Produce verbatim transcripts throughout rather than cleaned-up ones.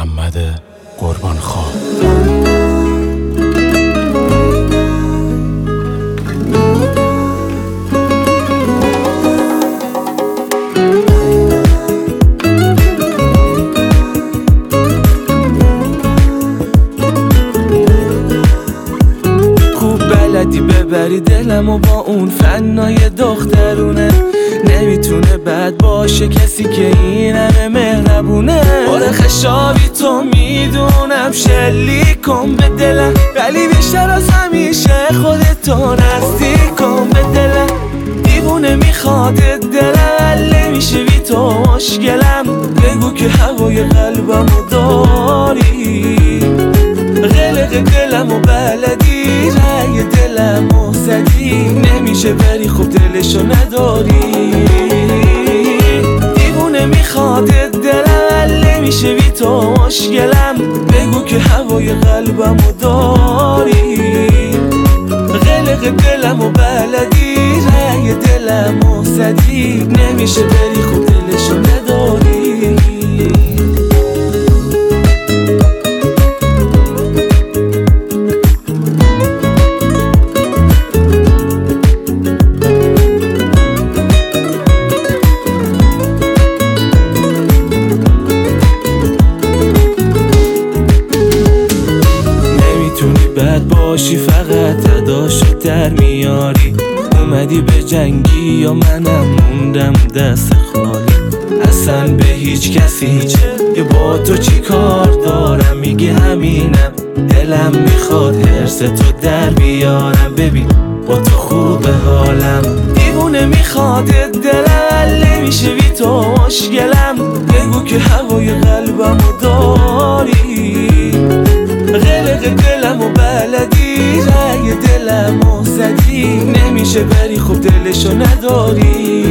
محمد قربانخواه. بلدی ببری دلم و با اون فنای دخترونه، نمیتونه بد باشه کسی که این همه مهربونه. آره خشابی تو میدونم شلیک کن به دلم، ولی بیشتر از همیشه خودتو نزدیک کن به دلم. دیوونه میخواد دلم حل میشه بی تو مشکلم، بگو که هوای قلبمو داری، قلق دلمو بلدی، رای دلمو زدی، نمیشه بری خوب دلشو نداری. دیوونه میخواد دلم حل میشه بی تو مشکلم، بگو که هوای قلبمو داری، قلق دلمو بلدی، رای دلمو زدی، نمیشه بری خوب دلشو نداری. بد باشی فقط اداشو در میاری، اومدی به جنگی یا منم موندم دست خالی. اصلا به هیچ کسی یه با تو چی کار دارم، میگه همینم دلم میخواد هرس تو در بیارم، ببین با تو خوبه حالم. دیوونه میخواد دلم حل میشه بی تو مشکلم، بگو که هوای قلبمو داری، قلق دلمو بلدی، رای دلمو زدی، نمیشه بری خوب دلشو نداری.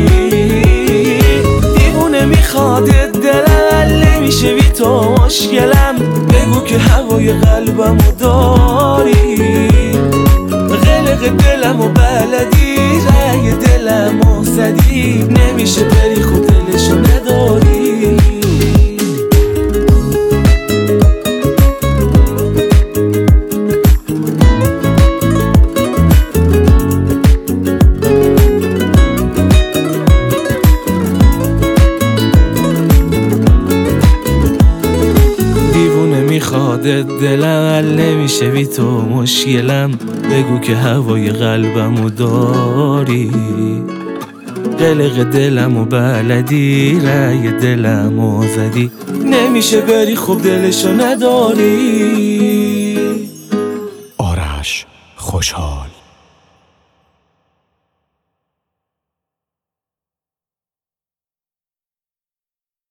دیوونه میخواد دلم حل میشه بی تو مشکلم، بگو که هوای قلبمو داری، قلق دلمو بلدی، رای دلمو زدی، نمیشه بری خوب دلشو نداری. میخواد دلم حل نمیشه بی تو مشکلم، بگو که هوای قلبمو داری، قلق دلمو بلدی، رای دلمو زدی، نمیشه بری خوب دلشو نداری. آرش خوشحال.